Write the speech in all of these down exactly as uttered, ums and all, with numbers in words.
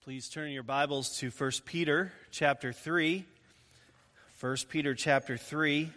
Please turn your Bibles to First Peter chapter three. First Peter chapter three.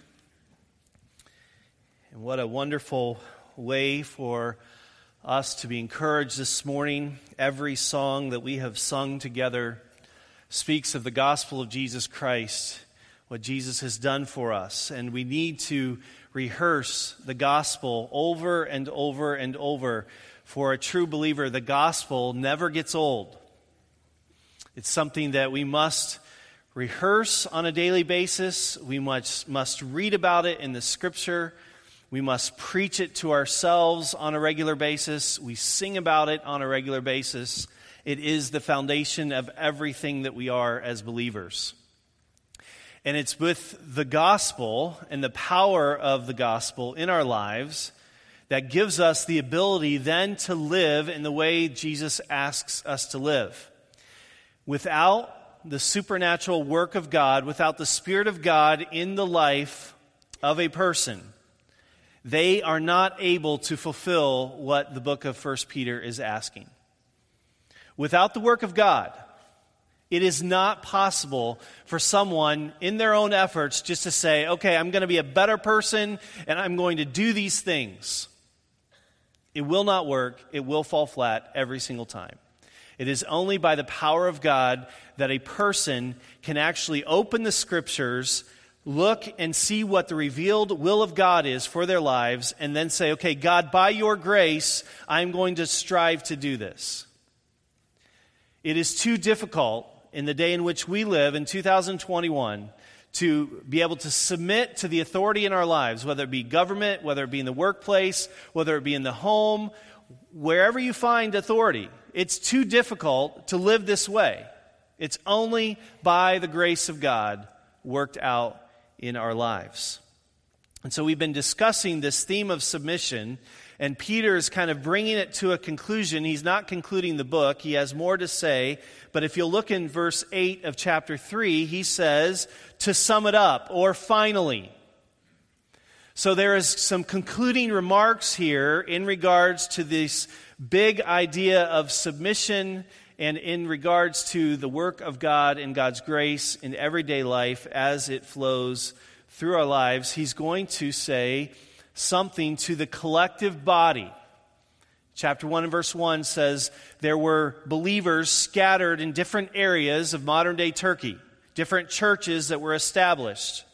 And what a wonderful way for us to be encouraged this morning. Every song that we have sung together speaks of the gospel of Jesus Christ, what Jesus has done for us. And we need to rehearse the gospel over and over and over. For a true believer, the gospel never gets old. It's something that we must rehearse on a daily basis. We must, must read about it in the Scripture. We must preach it to ourselves on a regular basis. We sing about it on a regular basis. It is the foundation of everything that we are as believers. And it's with the gospel and the power of the gospel in our lives that gives us the ability then to live in the way Jesus asks us to live. Without the supernatural work of God, without the Spirit of God in the life of a person, they are not able to fulfill what the book of First Peter is asking. Without the work of God, it is not possible for someone in their own efforts just to say, okay, I'm going to be a better person and I'm going to do these things. It will not work. It will fall flat every single time. It is only by the power of God that a person can actually open the Scriptures, look and see what the revealed will of God is for their lives, and then say, okay, God, by your grace, I'm going to strive to do this. It is too difficult in the day in which we live, in two thousand twenty-one, to be able to submit to the authority in our lives, whether it be government, whether it be in the workplace, whether it be in the home, wherever you find authority. It's too difficult to live this way. It's only by the grace of God worked out in our lives. And so we've been discussing this theme of submission, and Peter is kind of bringing it to a conclusion. He's not concluding the book. He has more to say. But if you'll look in verse eight of chapter three, he says, to sum it up, or finally. So there is some concluding remarks here in regards to this big idea of submission and in regards to the work of God and God's grace in everyday life as it flows through our lives. He's going to say something to the collective body. Chapter one and verse one says there were believers scattered in different areas of modern-day Turkey, different churches that were established.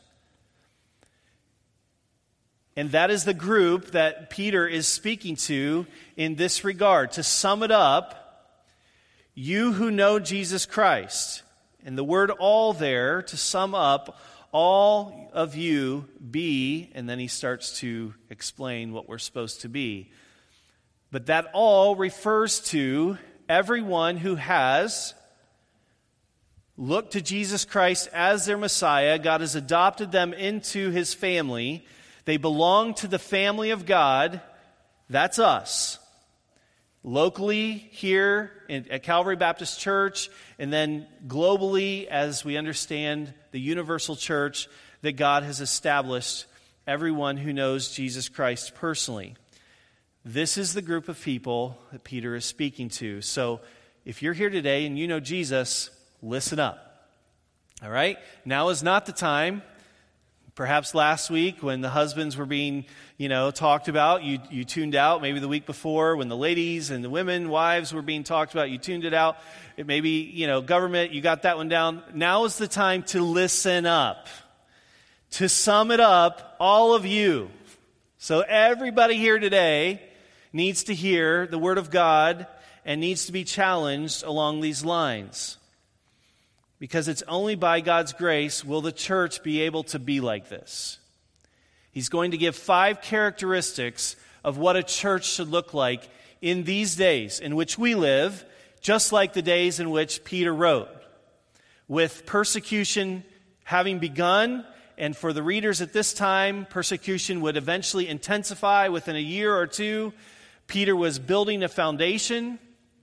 And that is the group that Peter is speaking to in this regard. To sum it up, you who know Jesus Christ, and the word all there, to sum up, all of you be, and then he starts to explain what we're supposed to be. But that all refers to everyone who has looked to Jesus Christ as their Messiah. God has adopted them into his family. They belong to the family of God. That's us. Locally here in, at Calvary Baptist Church, and then globally as we understand the universal church that God has established, everyone who knows Jesus Christ personally. This is the group of people that Peter is speaking to. So if you're here today and you know Jesus, listen up. All right? Now is not the time. Perhaps last week when the husbands were being, you know, talked about, you, you tuned out. Maybe the week before when the ladies and the women, wives were being talked about, you tuned it out. It maybe, you know, government, you got that one down. Now is the time to listen up. To sum it up, all of you. So everybody here today needs to hear the Word of God and needs to be challenged along these lines. Because it's only by God's grace will the church be able to be like this. He's going to give five characteristics of what a church should look like in these days in which we live, just like the days in which Peter wrote. With persecution having begun, and for the readers at this time, persecution would eventually intensify within a year or two. Peter was building a foundation.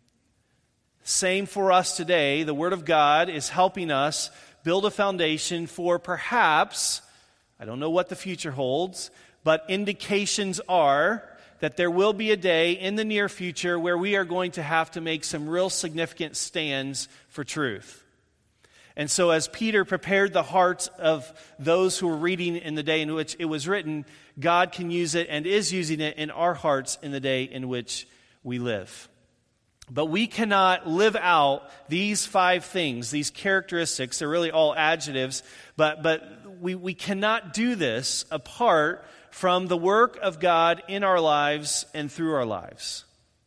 Same for us today. The Word of God is helping us build a foundation for perhaps, I don't know what the future holds, but indications are that there will be a day in the near future where we are going to have to make some real significant stands for truth. And so as Peter prepared the hearts of those who were reading in the day in which it was written, God can use it and is using it in our hearts in the day in which we live. But we cannot live out these five things, these characteristics. They're really all adjectives, but, but we, we cannot do this apart from the work of God in our lives and through our lives.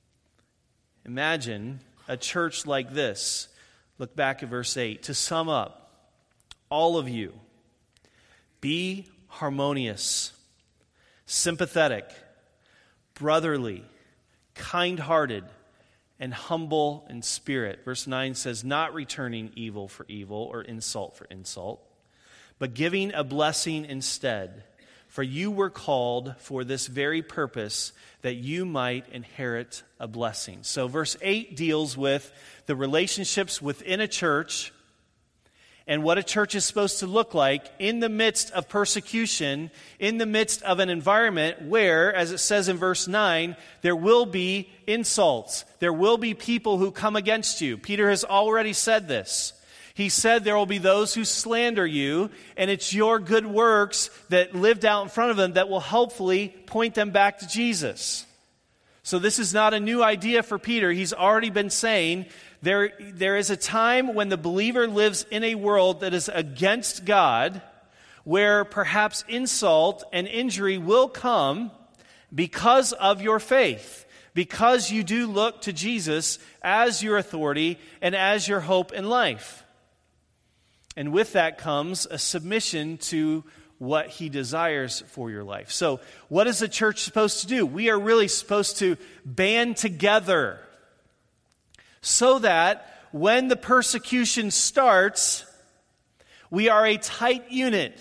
Imagine a church like this. Look back at verse eight. To sum up, all of you, be harmonious, sympathetic, brotherly, kind-hearted, and humble in spirit. Verse nine says, not returning evil for evil or insult for insult, but giving a blessing instead. For you were called for this very purpose, that you might inherit a blessing. So verse eight deals with the relationships within a church and what a church is supposed to look like in the midst of persecution, in the midst of an environment where, as it says in verse nine, there will be insults. There will be people who come against you. Peter has already said this. He said there will be those who slander you, and it's your good works that lived out in front of them that will hopefully point them back to Jesus. So this is not a new idea for Peter. He's already been saying there, there is a time when the believer lives in a world that is against God, where perhaps insult and injury will come because of your faith, because you do look to Jesus as your authority and as your hope in life. And with that comes a submission to what he desires for your life. So what is the church supposed to do? We are really supposed to band together so that when the persecution starts, we are a tight unit.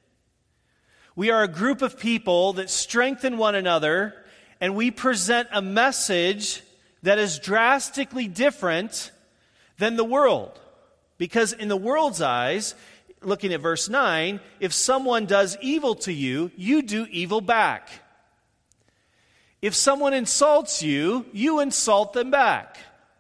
We are a group of people that strengthen one another, and we present a message that is drastically different than the world. Because in the world's eyes, looking at verse nine, if someone does evil to you, you do evil back. If someone insults you, you insult them back.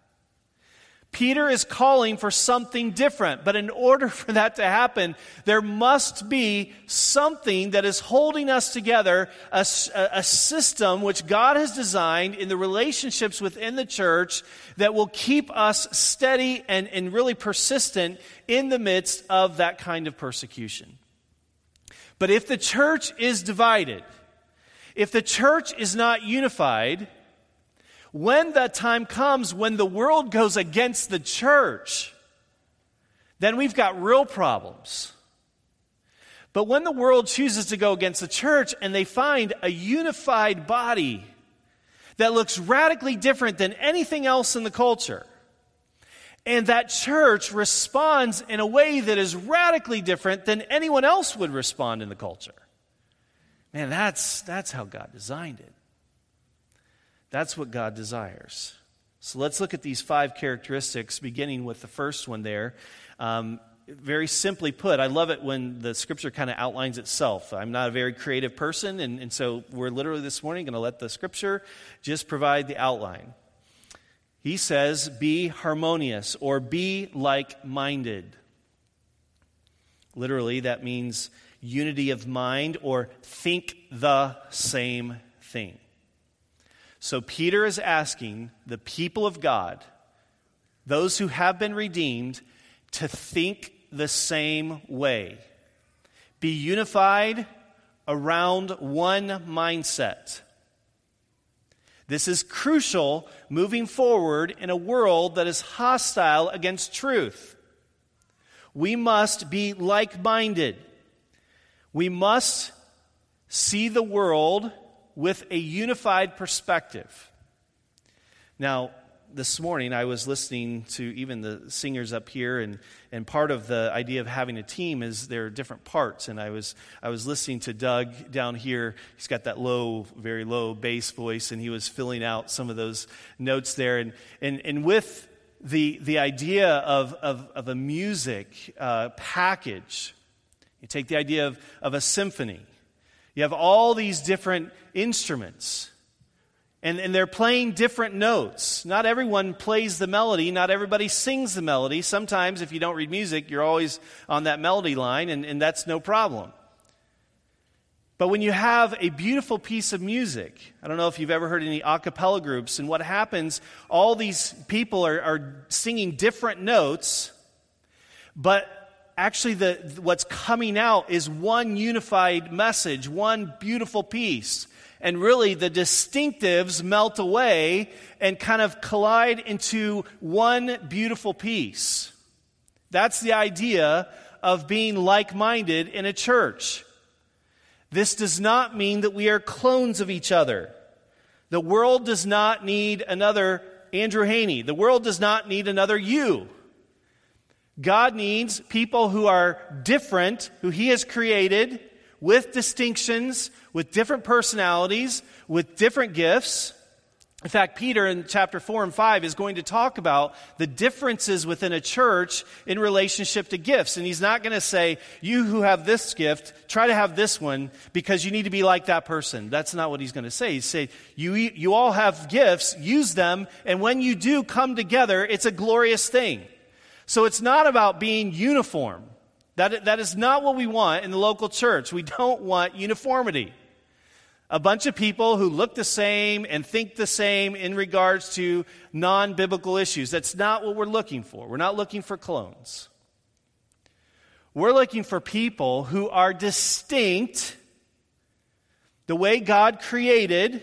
Peter is calling for something different, but in order for that to happen, there must be something that is holding us together, a, a system which God has designed in the relationships within the church that will keep us steady and, and really persistent in the midst of that kind of persecution. But if the church is divided, if the church is not unified, when that time comes when the world goes against the church, then we've got real problems. But when the world chooses to go against the church and they find a unified body that looks radically different than anything else in the culture, and that church responds in a way that is radically different than anyone else would respond in the culture, man, that's, that's how God designed it. That's what God desires. So let's look at these five characteristics, beginning with the first one there. Um, very simply put, I love it when the Scripture kind of outlines itself. I'm not a very creative person, and, and so we're literally this morning going to let the Scripture just provide the outline. He says, be harmonious, or be like-minded. Literally, that means unity of mind, or think the same thing. So Peter is asking the people of God, those who have been redeemed, to think the same way. Be unified around one mindset. This is crucial moving forward in a world that is hostile against truth. We must be like-minded. We must see the world with a unified perspective. Now, this morning I was listening to even the singers up here, and, and part of the idea of having a team is there are different parts. And I was I was listening to Doug down here. He's got that low, very low bass voice, and he was filling out some of those notes there. And and, and with the the idea of, of, of a music uh, package, you take the idea of, of a symphony. You have all these different instruments, And, and they're playing different notes. Not everyone plays the melody. Not everybody sings the melody. Sometimes, if you don't read music, you're always on that melody line, and, and that's no problem. But when you have a beautiful piece of music, I don't know if you've ever heard any a cappella groups, and what happens, all these people are, are singing different notes, but actually the what's coming out is one unified message, one beautiful piece. And really the distinctives melt away and kind of collide into one beautiful piece. That's the idea of being like-minded in a church. This does not mean that we are clones of each other. The world does not need another Andrew Haney. The world does not need another you. God needs people who are different, who He has created, with distinctions, with different personalities, with different gifts. In fact, Peter in chapter four and five is going to talk about the differences within a church in relationship to gifts. And he's not going to say, you who have this gift, try to have this one because you need to be like that person. That's not what he's going to say. He's saying, you, you all have gifts, use them, and when you do come together, it's a glorious thing. So it's not about being uniform. That, that is not what we want in the local church. We don't want uniformity. A bunch of people who look the same and think the same in regards to non-biblical issues. That's not what we're looking for. We're not looking for clones. We're looking for people who are distinct the way God created,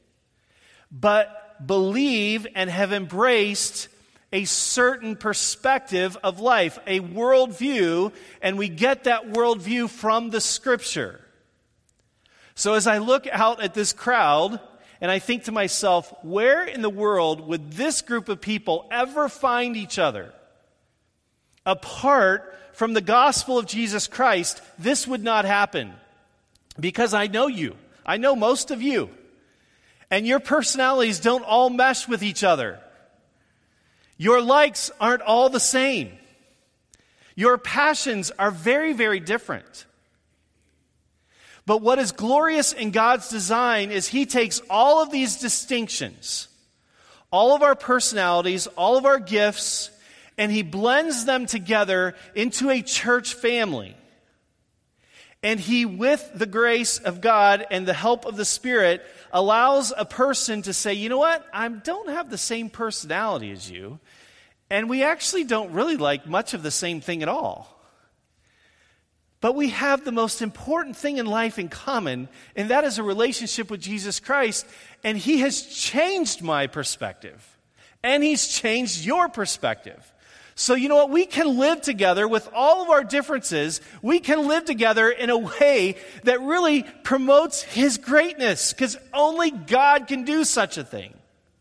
but believe and have embraced a certain perspective of life, a worldview, and we get that worldview from the Scripture. So as I look out at this crowd, and I think to myself, where in the world would this group of people ever find each other? Apart from the gospel of Jesus Christ, this would not happen. Because I know you. I know most of you. And your personalities don't all mesh with each other. Your likes aren't all the same. Your passions are very, very different. But what is glorious in God's design is He takes all of these distinctions, all of our personalities, all of our gifts, and He blends them together into a church family. And He, with the grace of God and the help of the Spirit, allows a person to say, you know what, I don't have the same personality as you, and we actually don't really like much of the same thing at all. But we have the most important thing in life in common, and that is a relationship with Jesus Christ, and He has changed my perspective, and He's changed your perspective. So you know what? We can live together with all of our differences. We can live together in a way that really promotes His greatness, because only God can do such a thing.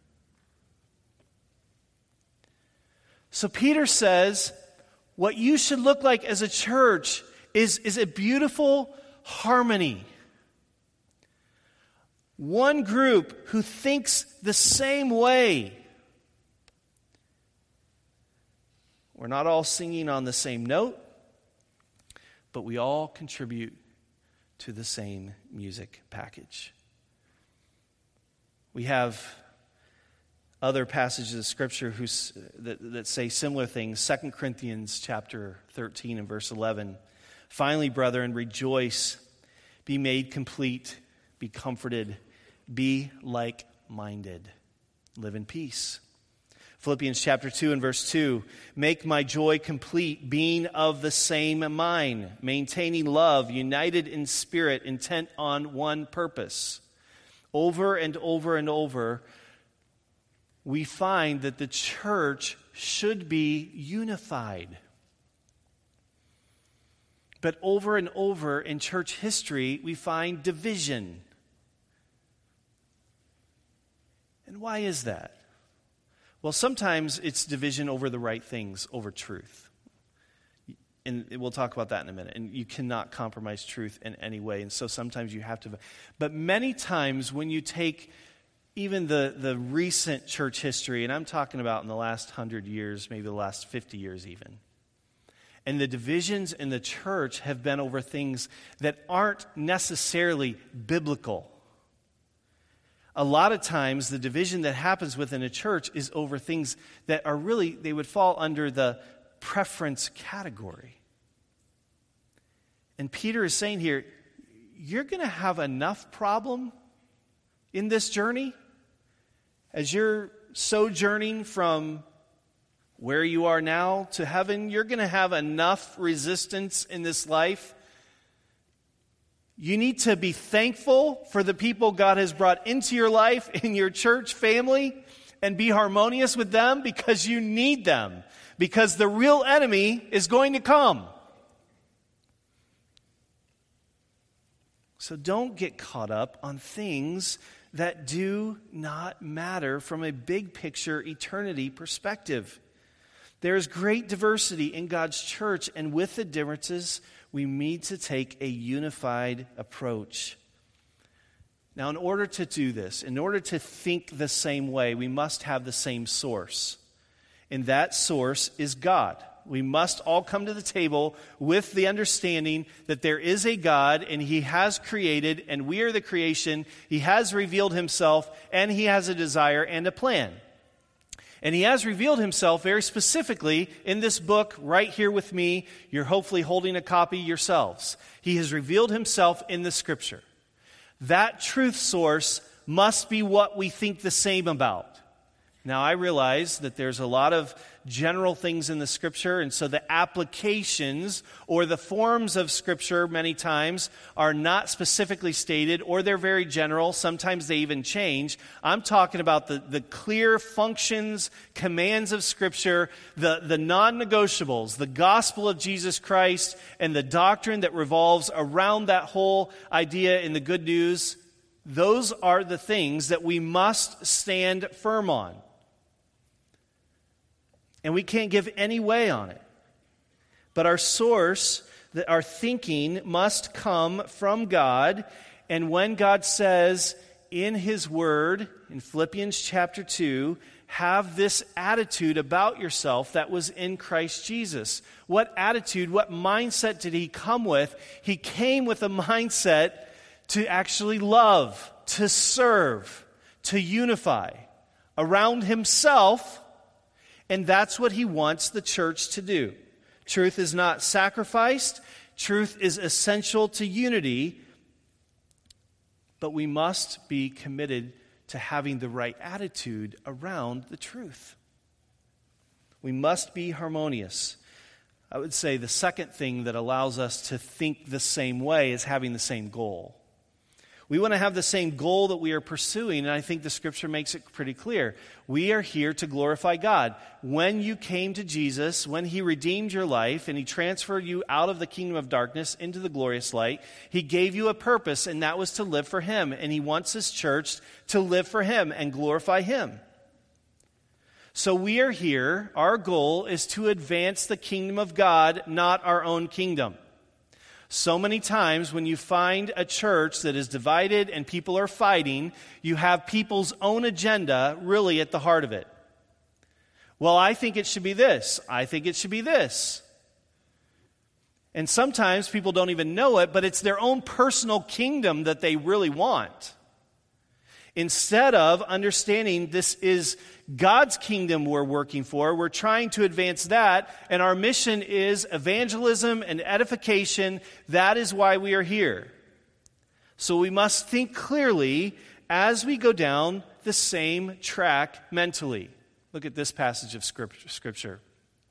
So Peter says, what you should look like as a church is, is a beautiful harmony. One group who thinks the same way. We're not all singing on the same note, but we all contribute to the same music package. We have other passages of Scripture who, that, that say similar things. Second Corinthians chapter thirteen and verse eleven. Finally, brethren, rejoice, be made complete, be comforted, be like-minded, live in peace. Philippians chapter two and verse two, make my joy complete, being of the same mind, maintaining love, united in spirit, intent on one purpose. Over and over and over, we find that the church should be unified. But over and over in church history, we find division. And why is that? Well, sometimes it's division over the right things, over truth. And we'll talk about that in a minute. And you cannot compromise truth in any way. And so sometimes you have to. But many times when you take even the, the recent church history, and I'm talking about in the last hundred years, maybe the last fifty years even, and the divisions in the church have been over things that aren't necessarily biblical. A lot of times, the division that happens within a church is over things that are really, they would fall under the preference category. And Peter is saying here, you're going to have enough problem in this journey as you're sojourning from where you are now to heaven. You're going to have enough resistance in this life. You need to be thankful for the people God has brought into your life, in your church family, and be harmonious with them because you need them. Because the real enemy is going to come. So don't get caught up on things that do not matter from a big picture eternity perspective. There is great diversity in God's church, and with the differences, we need to take a unified approach. Now, in order to do this, in order to think the same way, we must have the same source. And that source is God. We must all come to the table with the understanding that there is a God and He has created and we are the creation. He has revealed Himself and He has a desire and a plan. And He has revealed Himself very specifically in this book right here with me. You're hopefully holding a copy yourselves. He has revealed Himself in the Scripture. That truth source must be what we think the same about. Now, I realize that there's a lot of general things in the Scripture, and so the applications or the forms of Scripture many times are not specifically stated, or they're very general. Sometimes they even change. I'm talking about the, the clear functions, commands of Scripture, the, the non-negotiables, the gospel of Jesus Christ, and the doctrine that revolves around that whole idea in the good news. Those are the things that we must stand firm on. And we can't give any way on it. But our source, that our thinking must come from God. And when God says in His Word, in Philippians chapter two, have this attitude about yourself that was in Christ Jesus. What attitude, what mindset did He come with? He came with a mindset to actually love, to serve, to unify around Himself. And that's what He wants the church to do. Truth is not sacrificed. Truth is essential to unity. But we must be committed to having the right attitude around the truth. We must be harmonious. I would say the second thing that allows us to think the same way is having the same goal. We want to have the same goal that we are pursuing, and I think the Scripture makes it pretty clear. We are here to glorify God. When you came to Jesus, when He redeemed your life and He transferred you out of the kingdom of darkness into the glorious light, He gave you a purpose, and that was to live for Him. And He wants His church to live for Him and glorify Him. So we are here. Our goal is to advance the kingdom of God, not our own kingdom. So many times when you find a church that is divided and people are fighting, you have people's own agenda really at the heart of it. Well, I think it should be this. I think it should be this. And sometimes people don't even know it, but it's their own personal kingdom that they really want. Instead of understanding this is God's kingdom we're working for, we're trying to advance that, and our mission is evangelism and edification. That is why we are here. So we must think clearly as we go down the same track mentally. Look at this passage of Scripture.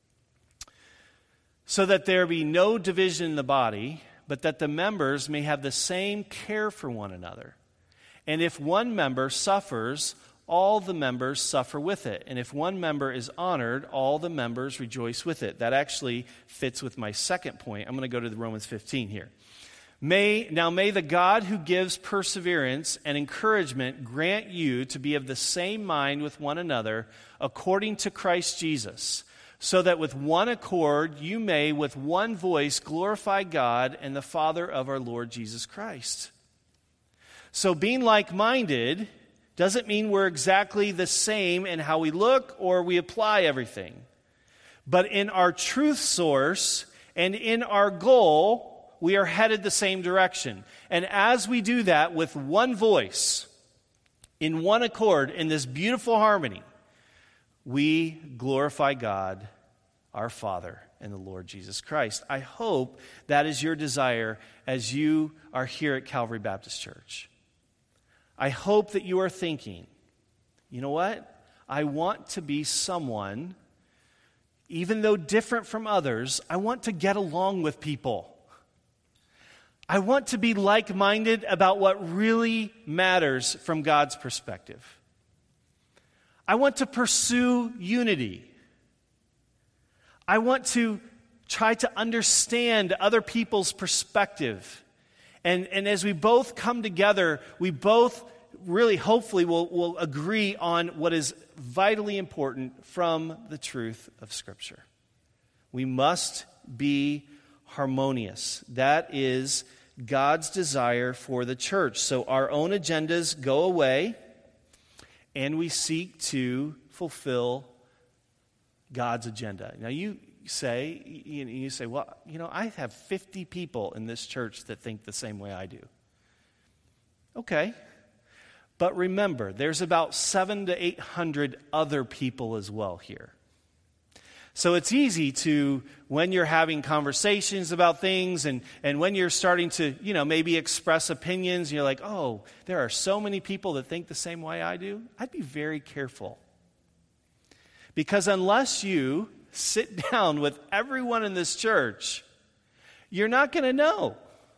So that there be no division in the body, but that the members may have the same care for one another. And if one member suffers, all the members suffer with it. And if one member is honored, all the members rejoice with it. That actually fits with my second point. I'm going to go to the Romans fifteen here. May, now may the God who gives perseverance and encouragement grant you to be of the same mind with one another according to Christ Jesus, so that with one accord you may with one voice glorify God and the Father of our Lord Jesus Christ. So being like-minded doesn't mean we're exactly the same in how we look or we apply everything. But in our truth source and in our goal, we are headed the same direction. And as we do that with one voice, in one accord, in this beautiful harmony, we glorify God, our Father, and the Lord Jesus Christ. I hope that is your desire as you are here at Calvary Baptist Church. I hope that you are thinking, you know what? I want to be someone, even though different from others, I want to get along with people. I want to be like-minded about what really matters from God's perspective. I want to pursue unity. I want to try to understand other people's perspective. And, and as we both come together, we both really, hopefully, will, will agree on what is vitally important from the truth of Scripture. We must be harmonious. That is God's desire for the church. So our own agendas go away, and we seek to fulfill God's agenda. Now you say, you, you say, well, you know, I have fifty people in this church that think the same way I do. Okay. But remember, there's about seven to eight hundred other people as well here. So it's easy to, when you're having conversations about things and, and when you're starting to, you know, maybe express opinions, you're like, oh, there are so many people that think the same way I do. I'd be very careful. Because unless you sit down with everyone in this church, you're not going to know.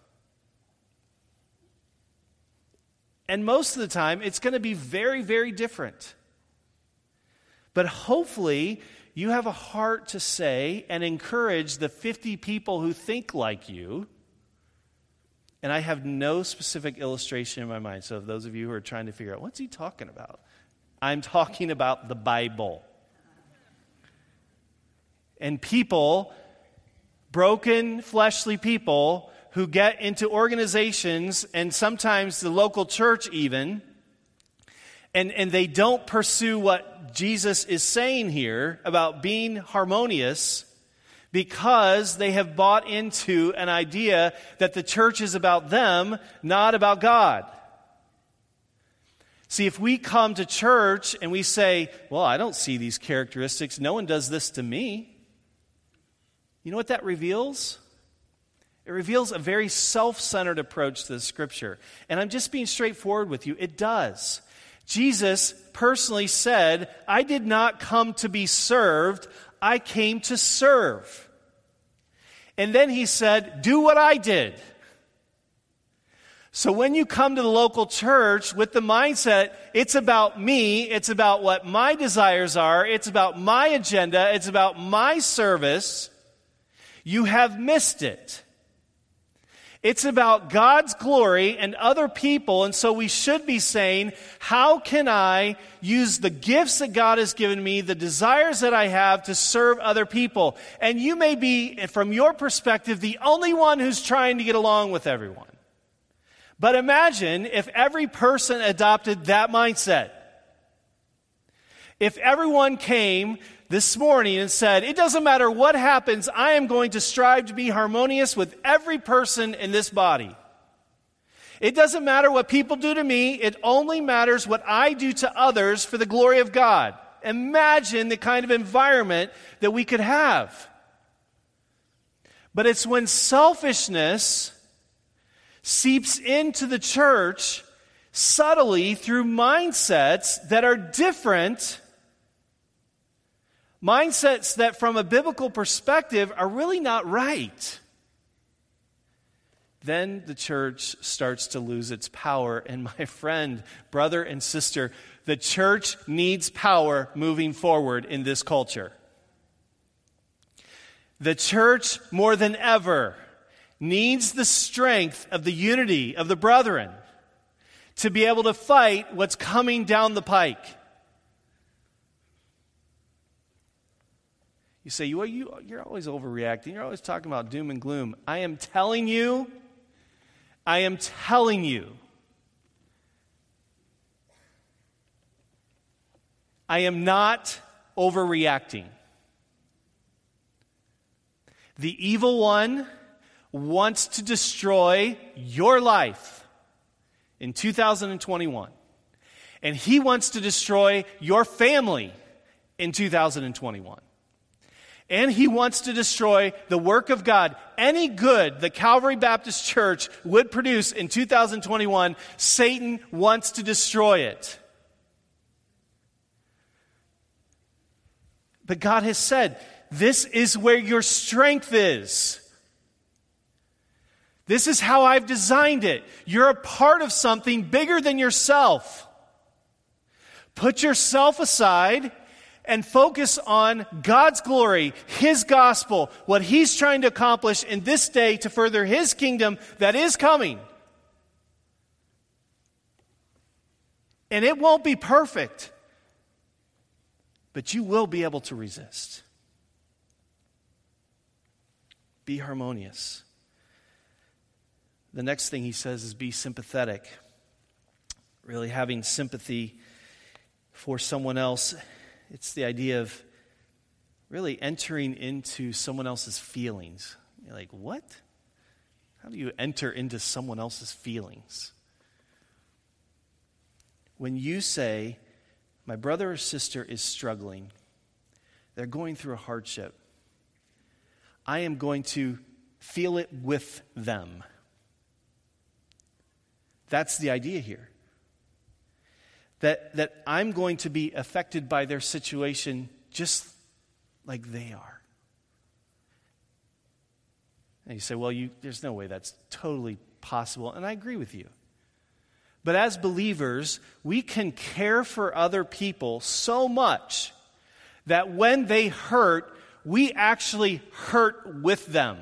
And most of the time, it's going to be very, very different. But hopefully, you have a heart to say and encourage the fifty people who think like you. And I have no specific illustration in my mind. So those of you who are trying to figure out, what's he talking about? I'm talking about the Bible. And people, broken, fleshly people, who get into organizations and sometimes the local church even, and, and they don't pursue what Jesus is saying here about being harmonious because they have bought into an idea that the church is about them, not about God. See, if we come to church and we say, well, I don't see these characteristics, no one does this to me, you know what that reveals? It reveals a very self-centered approach to the Scripture. And I'm just being straightforward with you. It does. Jesus personally said, I did not come to be served, I came to serve. And then he said, do what I did. So when you come to the local church with the mindset, it's about me, it's about what my desires are, it's about my agenda, it's about my service, you have missed it. It's about God's glory and other people, and so we should be saying, how can I use the gifts that God has given me, the desires that I have to serve other people? And you may be, from your perspective, the only one who's trying to get along with everyone. But imagine if every person adopted that mindset. If everyone came this morning and said, it doesn't matter what happens, I am going to strive to be harmonious with every person in this body. It doesn't matter what people do to me, it only matters what I do to others for the glory of God. Imagine the kind of environment that we could have. But it's when selfishness seeps into the church subtly through mindsets that are different, mindsets that from a biblical perspective are really not right. Then the church starts to lose its power. And my friend, brother and sister, the church needs power moving forward in this culture. The church, more than ever, needs the strength of the unity of the brethren to be able to fight what's coming down the pike. You say, well, you, you're always overreacting. You're always talking about doom and gloom. I am telling you, I am telling you, I am not overreacting. The evil one wants to destroy your life in two thousand twenty-one. And he wants to destroy your family in two thousand twenty-one. And he wants to destroy the work of God. Any good that Calvary Baptist Church would produce in two thousand twenty-one, Satan wants to destroy it. But God has said, this is where your strength is. This is how I've designed it. You're a part of something bigger than yourself. Put yourself aside and focus on God's glory, His gospel, what He's trying to accomplish in this day to further His kingdom that is coming. And it won't be perfect, but you will be able to resist. Be harmonious. The next thing he says is be sympathetic. Really having sympathy for someone else. It's the idea of really entering into someone else's feelings. You're like, what? How do you enter into someone else's feelings? When you say, my brother or sister is struggling, they're going through a hardship, I am going to feel it with them. That's the idea here. That, that I'm going to be affected by their situation just like they are. And you say, well, you, there's no way that's totally possible. And I agree with you. But as believers, we can care for other people so much that when they hurt, we actually hurt with them.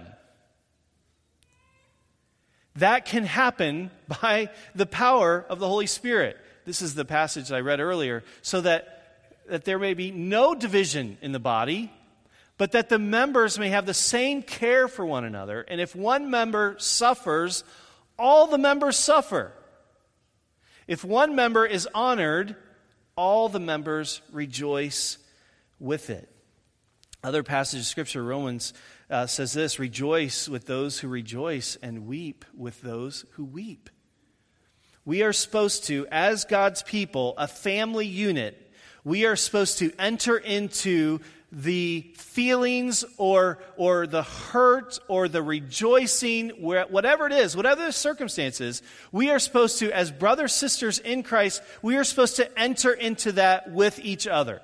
That can happen by the power of the Holy Spirit. This is the passage I read earlier. So that, that there may be no division in the body, but that the members may have the same care for one another. And if one member suffers, all the members suffer. If one member is honored, all the members rejoice with it. Other passage of Scripture, Romans, uh, says this, rejoice with those who rejoice and weep with those who weep. We are supposed to, as God's people, a family unit, we are supposed to enter into the feelings or, or the hurt or the rejoicing, whatever it is, whatever the circumstances, we are supposed to, as brothers, sisters in Christ, we are supposed to enter into that with each other.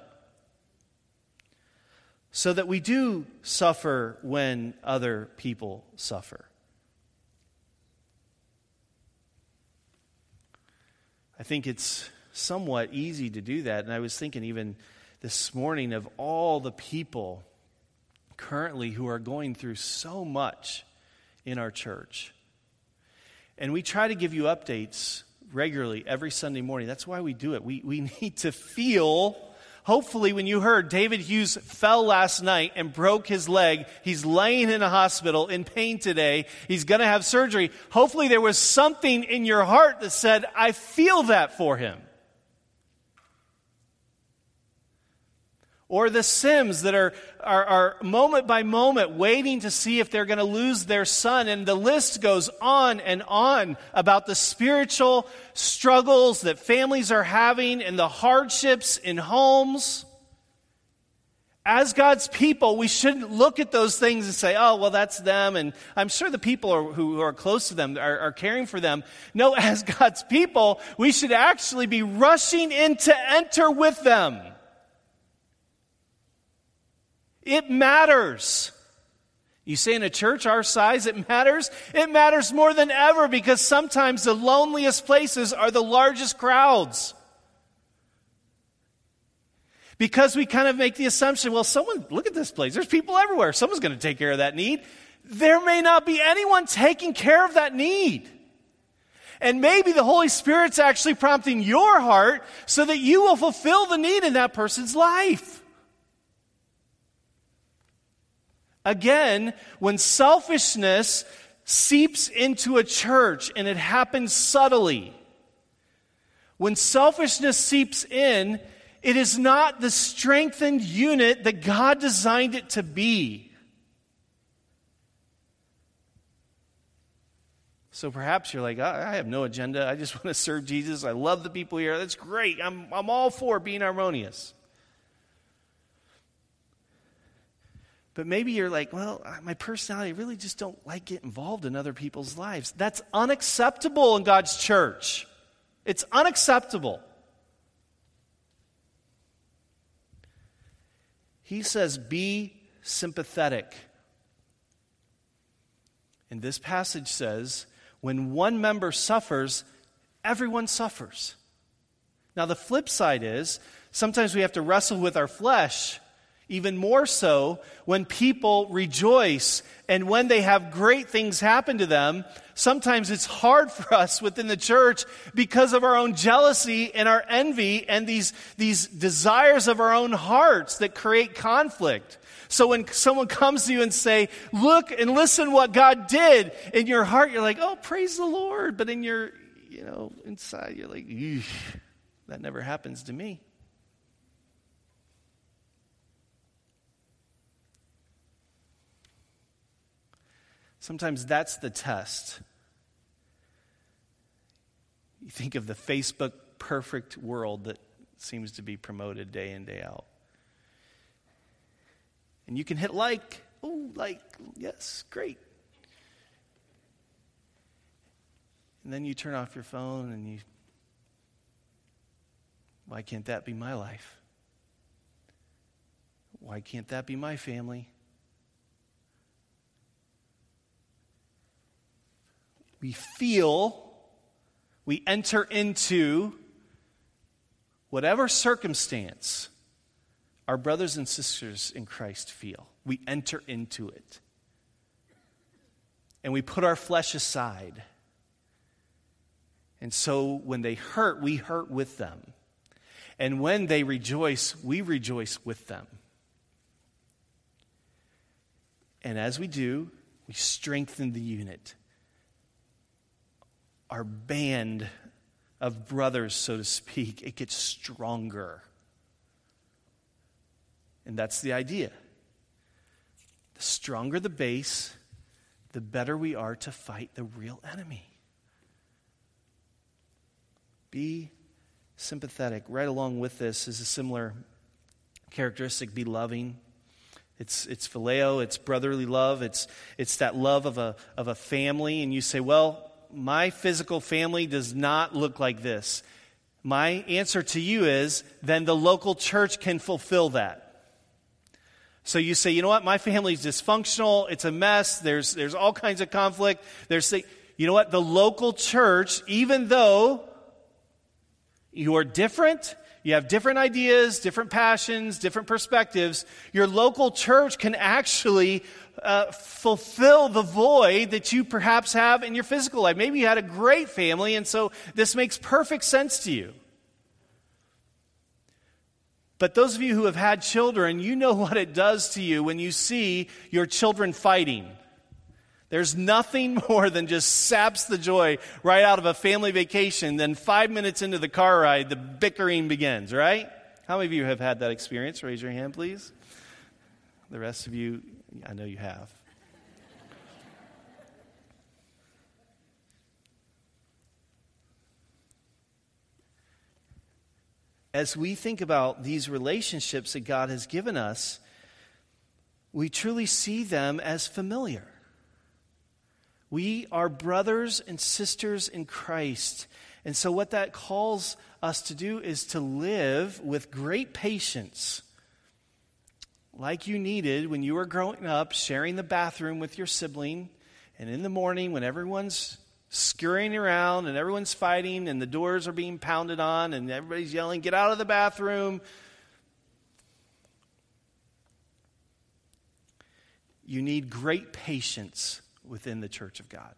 So that we do suffer when other people suffer. I think it's somewhat easy to do that. And I was thinking even this morning of all the people currently who are going through so much in our church. And we try to give you updates regularly every Sunday morning. That's why we do it. We, we need to feel, hopefully when you heard David Hughes fell last night and broke his leg, he's laying in a hospital in pain today, he's going to have surgery. Hopefully there was something in your heart that said, I feel that for him. Or the Sims that are, are, are moment by moment waiting to see if they're going to lose their son. And the list goes on and on about the spiritual struggles that families are having and the hardships in homes. As God's people, we shouldn't look at those things and say, oh, well, that's them. And I'm sure the people are, who are close to them are, are caring for them. No, as God's people, we should actually be rushing in to enter with them. It matters. You say in a church our size, it matters? It matters more than ever because sometimes the loneliest places are the largest crowds. Because we kind of make the assumption, well, someone, look at this place. There's people everywhere. Someone's going to take care of that need. There may not be anyone taking care of that need. And maybe the Holy Spirit's actually prompting your heart so that you will fulfill the need in that person's life. Again, when selfishness seeps into a church, and it happens subtly, when selfishness seeps in, it is not the strengthened unit that God designed it to be. So perhaps you're like, I, I have no agenda. I just want to serve Jesus. I love the people here. That's great. I'm, I'm all for being harmonious. But maybe you're like, well, my personality, I really just don't like get involved in other people's lives. That's unacceptable in God's church. It's unacceptable. He says, be sympathetic. And this passage says, when one member suffers, everyone suffers. Now, the flip side is, sometimes we have to wrestle with our flesh, even more so when people rejoice and when they have great things happen to them. Sometimes it's hard for us within the church because of our own jealousy and our envy and these, these desires of our own hearts that create conflict. So when someone comes to you and say, look and listen what God did, in your heart you're like, oh, praise the Lord. But in your, you know, inside you're like, that never happens to me. Sometimes that's the test. You think of the Facebook perfect world that seems to be promoted day in, day out. And you can hit like, oh, like, yes, great. And then you turn off your phone and you, why can't that be my life? Why can't that be my family? We feel, we enter into whatever circumstance our brothers and sisters in Christ feel. We enter into it. And we put our flesh aside. And so when they hurt, we hurt with them. And when they rejoice, we rejoice with them. And as we do, we strengthen the unit. Our band of brothers, so to speak, it gets stronger. And that's the idea. The stronger the base, the better we are to fight the real enemy. Be sympathetic. Right along with this is a similar characteristic, be loving. It's it's phileo, it's brotherly love, it's it's that love of a of a family, and you say, well, my physical family does not look like this. My answer to you is, then the local church can fulfill that. So you say, you know what, my family's dysfunctional, it's a mess, there's there's all kinds of conflict. There's, you know what, the local church, even though you're different, you have different ideas, different passions, different perspectives, your local church can actually uh, fulfill the void that you perhaps have in your physical life. Maybe you had a great family, and so this makes perfect sense to you. But those of you who have had children, you know what it does to you when you see your children fighting. There's nothing more than just saps the joy right out of a family vacation. Then five minutes into the car ride, the bickering begins, right? How many of you have had that experience? Raise your hand, please. The rest of you, I know you have. As we think about these relationships that God has given us, we truly see them as familiar. We are brothers and sisters in Christ. And so what that calls us to do is to live with great patience, like you needed when you were growing up, sharing the bathroom with your sibling, and in the morning when everyone's scurrying around and everyone's fighting and the doors are being pounded on and everybody's yelling, get out of the bathroom. You need great patience within the church of God.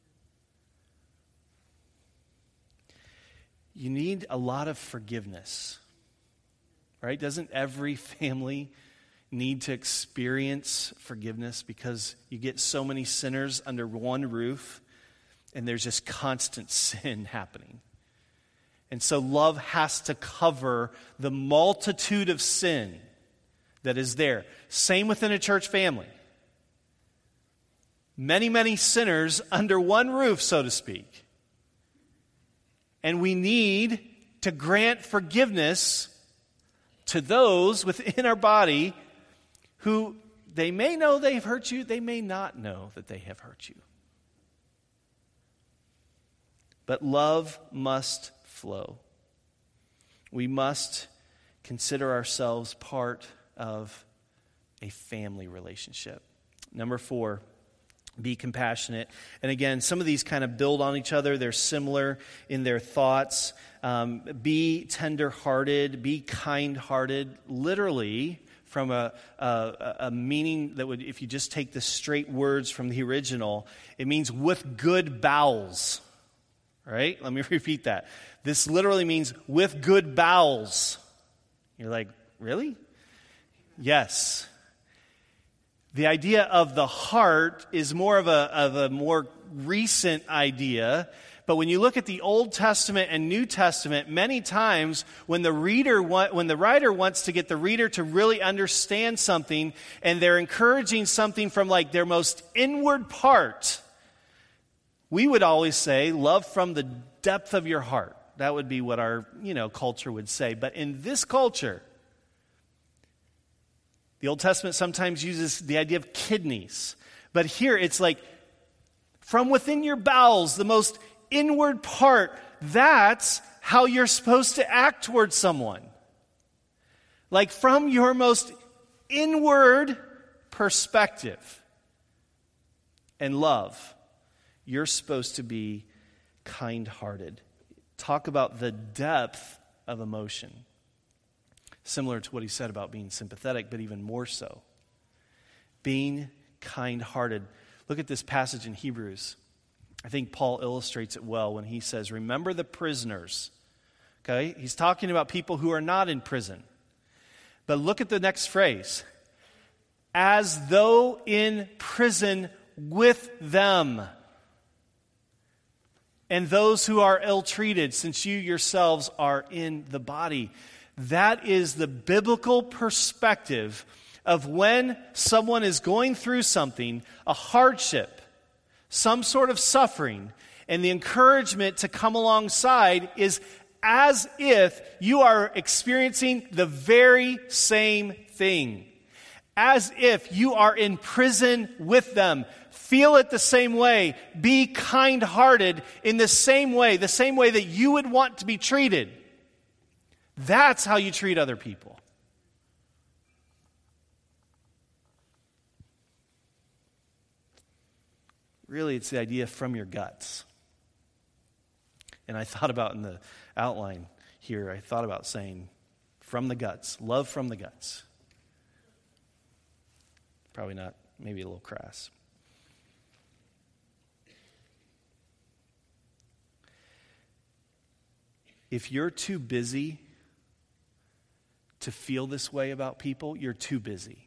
You need a lot of forgiveness, right? Doesn't every family need to experience forgiveness because you get so many sinners under one roof and there's just constant sin happening? And so love has to cover the multitude of sin that is there. Same within a church family. many, many sinners under one roof, so to speak. And we need to grant forgiveness to those within our body who they may know they've hurt you, they may not know that they have hurt you. But love must flow. We must consider ourselves part of a family relationship. Number four, be compassionate. And again, some of these kind of build on each other. They're similar in their thoughts. Um, be tender-hearted, be kind-hearted. Literally, from a, a, a meaning that would, if you just take the straight words from the original, it means with good bowels. All right? Let me repeat that. This literally means with good bowels. You're like, really? Yes. The idea of the heart is more of a, of a more recent idea. But when you look at the Old Testament and New Testament, many times when the reader want, when the writer wants to get the reader to really understand something, and they're encouraging something from like their most inward part, we would always say, love from the depth of your heart. That would be what our, you know, culture would say. But in this culture, the Old Testament sometimes uses the idea of kidneys. But here it's like, from within your bowels, the most inward part, that's how you're supposed to act towards someone. Like from your most inward perspective and love, you're supposed to be kind-hearted. Talk about the depth of emotion. Similar to what he said about being sympathetic, but even more so. Being kind-hearted. Look at this passage in Hebrews. I think Paul illustrates it well when he says, remember the prisoners. Okay? He's talking about people who are not in prison. But look at the next phrase. As though in prison with them. And those who are ill-treated, since you yourselves are in the body. That is the biblical perspective of when someone is going through something, a hardship, some sort of suffering, and the encouragement to come alongside is as if you are experiencing the very same thing. As if you are in prison with them. Feel it the same way. Be kind-hearted in the same way, the same way that you would want to be treated. That's how you treat other people. Really, it's the idea from your guts. And I thought about in the outline here, I thought about saying from the guts, love from the guts. Probably not, maybe a little crass. If you're too busy to feel this way about people, you're too busy.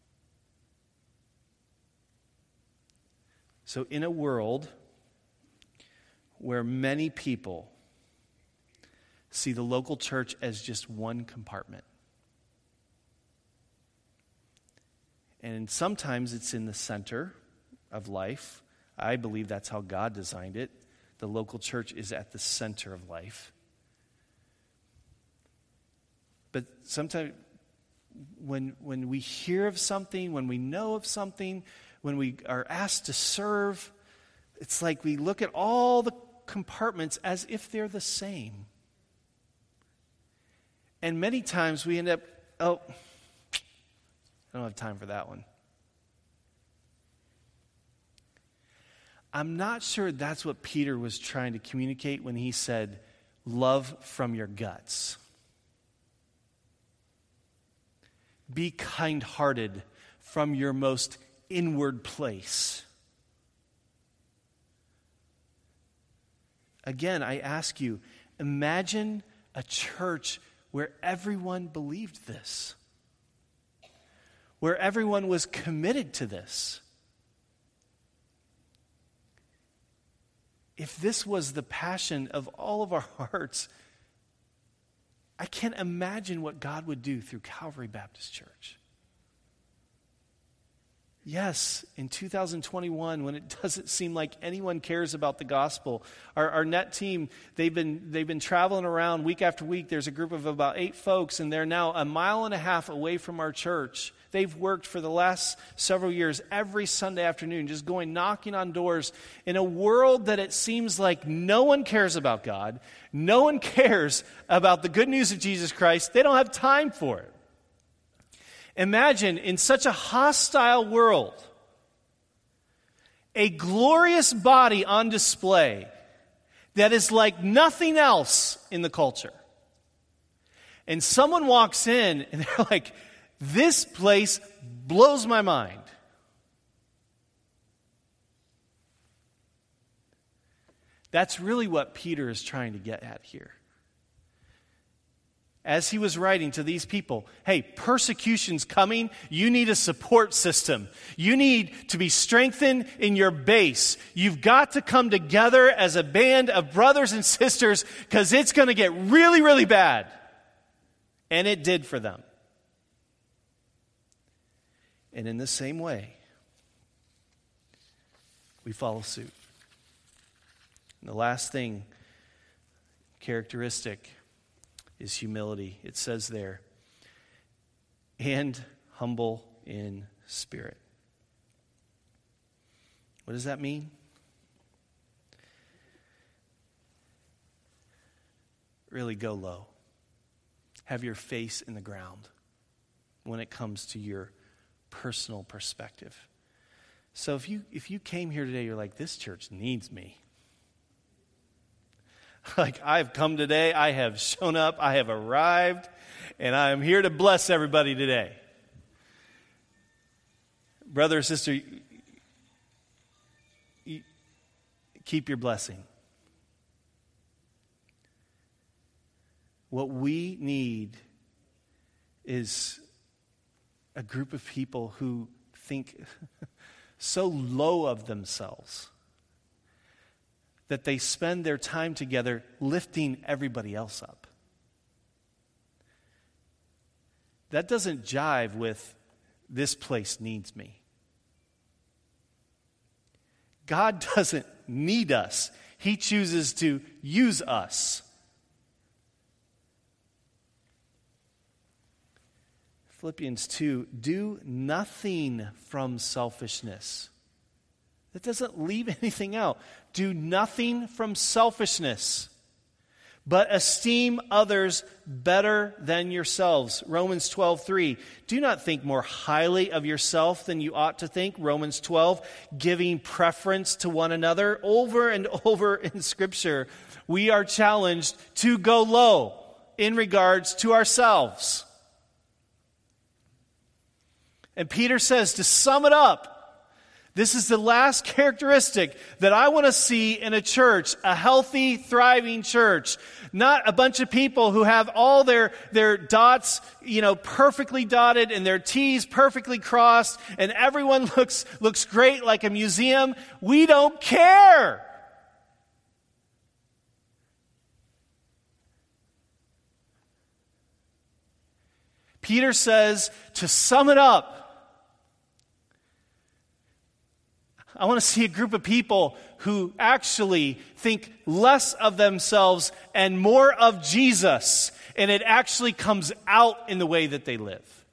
So in a world where many people see the local church as just one compartment, and sometimes it's in the center of life. I believe that's how God designed it. The local church is at the center of life. But sometimes when when we hear of something, when we know of something, when we are asked to serve, it's like we look at all the compartments as if they're the same. And many times we end up, oh, I don't have time for that one. I'm not sure that's what Peter was trying to communicate when he said, love from your guts. Be kind-hearted from your most inward place. Again, I ask you, imagine a church where everyone believed this, where everyone was committed to this. If this was the passion of all of our hearts, I can't imagine what God would do through Calvary Baptist Church. Yes, in two thousand twenty-one, when it doesn't seem like anyone cares about the gospel, our, our net team, they've been they've been traveling around week after week. There's a group of about eight folks, and they're now a mile and a half away from our church. They've worked for the last several years every Sunday afternoon, just going knocking on doors in a world that it seems like no one cares about God, no one cares about the good news of Jesus Christ. They don't have time for it. Imagine in such a hostile world, a glorious body on display that is like nothing else in the culture. And someone walks in and they're like, this place blows my mind. That's really what Peter is trying to get at here. As he was writing to these people, hey, persecution's coming. You need a support system. You need to be strengthened in your base. You've got to come together as a band of brothers and sisters because it's going to get really, really bad. And it did for them. And in the same way, we follow suit. And the last thing, characteristic, is humility. It says there, and humble in spirit. What does that mean? Really go low. Have your face in the ground when it comes to your personal perspective. So if you if you came here today, you're like, this church needs me. Like, I've come today, I have shown up, I have arrived, and I am here to bless everybody today. Brother or sister, you, you, keep your blessing. What we need is a group of people who think so low of themselves that they spend their time together lifting everybody else up. That doesn't jive with this place needs me. God doesn't need us. He chooses to use us. Philippians two, do nothing from selfishness. That doesn't leave anything out. Do nothing from selfishness, but esteem others better than yourselves. Romans twelve three. Do not think more highly of yourself than you ought to think. Romans twelve, giving preference to one another. Over and over in Scripture, we are challenged to go low in regards to ourselves. And Peter says, to sum it up, this is the last characteristic that I want to see in a church, a healthy, thriving church. Not a bunch of people who have all their, their dots, you know, perfectly dotted and their T's perfectly crossed and everyone looks, looks great like a museum. We don't care. Peter says, to sum it up, I want to see a group of people who actually think less of themselves and more of Jesus, and it actually comes out in the way that they live.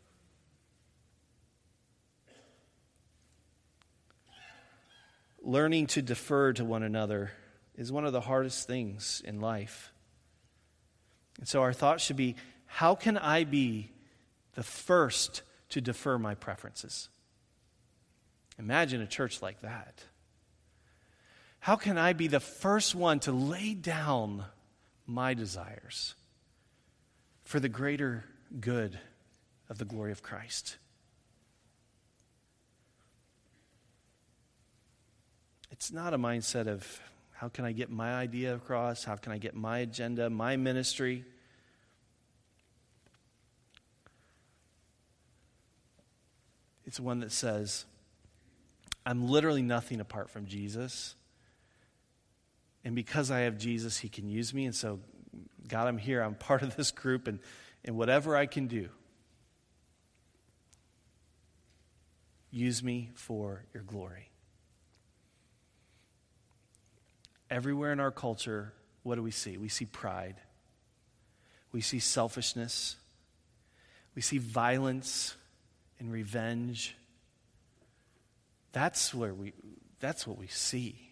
Learning to defer to one another is one of the hardest things in life. And so our thought should be, how can I be the first to defer my preferences? Imagine a church like that. How can I be the first one to lay down my desires for the greater good of the glory of Christ? It's not a mindset of, how can I get my idea across? How can I get my agenda, my ministry? It's one that says, I'm literally nothing apart from Jesus. And because I have Jesus, he can use me. And so, God, I'm here. I'm part of this group. And, and whatever I can do, Use me for your glory. Everywhere in our culture, what do we see? We see pride. We see selfishness. We see violence and revenge. That's where we that's what we see.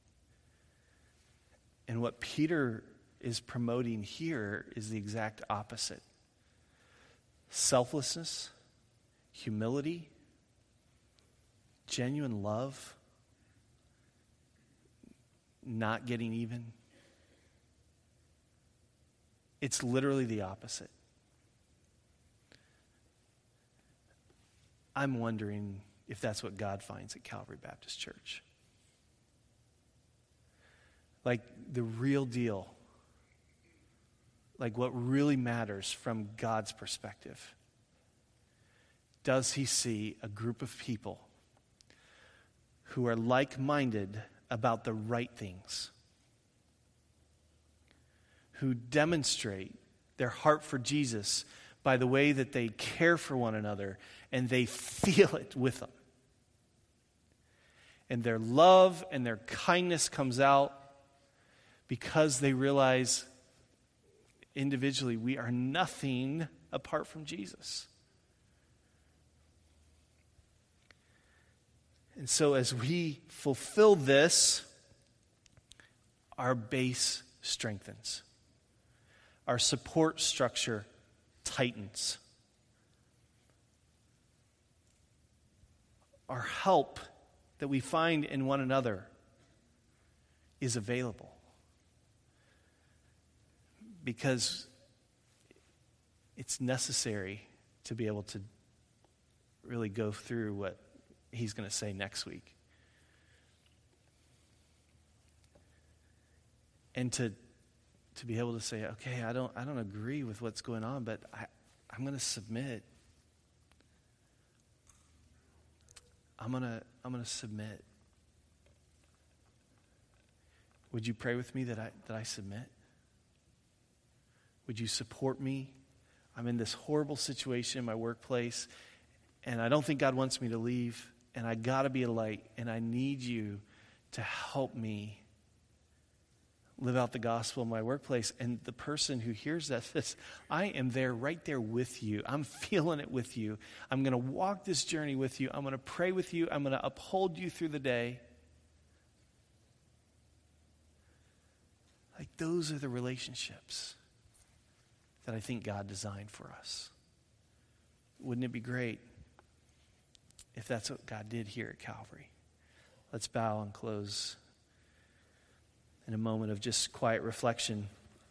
And what Peter is promoting here is the exact opposite. Selflessness, humility, genuine love, not getting even. It's literally the opposite. I'm wondering if that's what God finds at Calvary Baptist Church. Like the real deal. Like what really matters from God's perspective. Does he see a group of people who are like-minded about the right things? Who demonstrate their heart for Jesus by the way that they care for one another and they feel it with them. And their love and their kindness comes out because they realize individually we are nothing apart from Jesus. And so as we fulfill this, our base strengthens. Our support structure tightens. Our help that we find in one another is available. Because it's necessary to be able to really go through what he's going to say next week. And to to be able to say, okay, I don't I don't agree with what's going on, but I, I'm going to submit. I'm going to I'm going to submit. Would you pray with me that I that I submit? Would you support me? I'm in this horrible situation in my workplace, and I don't think God wants me to leave, and I got to be a light, and I need you to help me live out the gospel in my workplace. And the person who hears that says, I am there, right there with you. I'm feeling it with you. I'm going to walk this journey with you. I'm going to pray with you. I'm going to uphold you through the day. Like those are the relationships that I think God designed for us. Wouldn't it be great if that's what God did here at Calvary? Let's bow and close in a moment of just quiet reflection.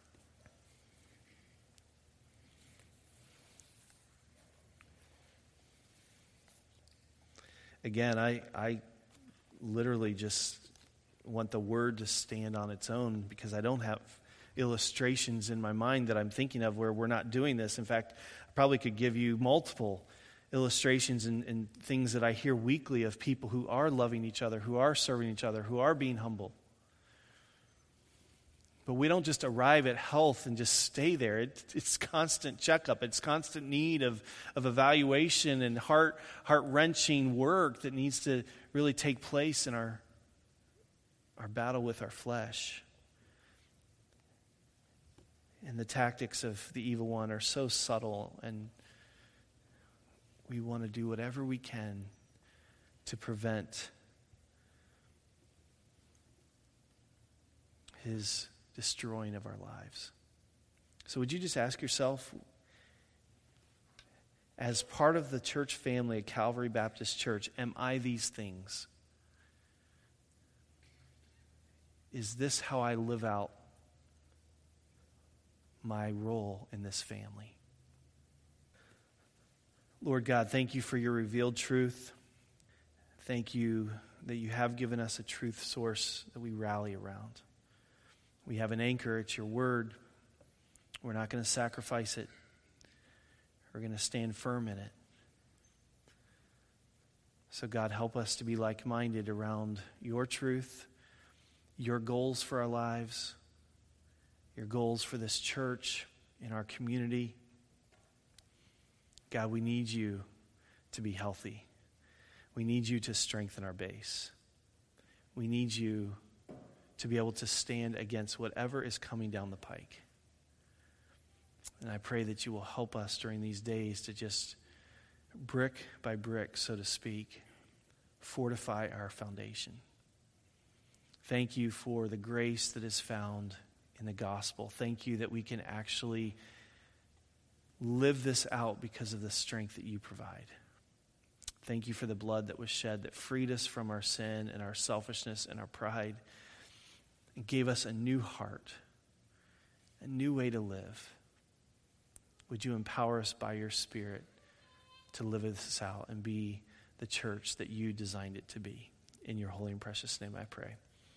Again, I, I literally just want the word to stand on its own because I don't have illustrations in my mind that I'm thinking of where we're not doing this. In fact, I probably could give you multiple illustrations and, and things that I hear weekly of people who are loving each other, who are serving each other, who are being humble. But we don't just arrive at health and just stay there. It, it's constant checkup. It's constant need of, of evaluation and heart, heart-wrenching work that needs to really take place in our, our battle with our flesh. And the tactics of the evil one are so subtle, and we want to do whatever we can to prevent his destroying of our lives. So would you just ask yourself, as part of the church family at Calvary Baptist Church, am I these things? Is this how I live out my role in this family? Lord God, thank you for your revealed truth. Thank you that you have given us a truth source that we rally around. We have an anchor. It's your word. We're not going to sacrifice it. We're going to stand firm in it. So God, help us to be like-minded around your truth, your goals for our lives, your goals for this church, in our community. God, we need you to be healthy. We need you to strengthen our base. We need you to be able to stand against whatever is coming down the pike. And I pray that you will help us during these days to just brick by brick, so to speak, fortify our foundation. Thank you for the grace that is found in the gospel. Thank you that we can actually live this out because of the strength that you provide. Thank you for the blood that was shed that freed us from our sin and our selfishness and our pride and gave us a new heart, a new way to live. Would you empower us by your Spirit to live this out and be the church that you designed it to be? In your holy and precious name I pray.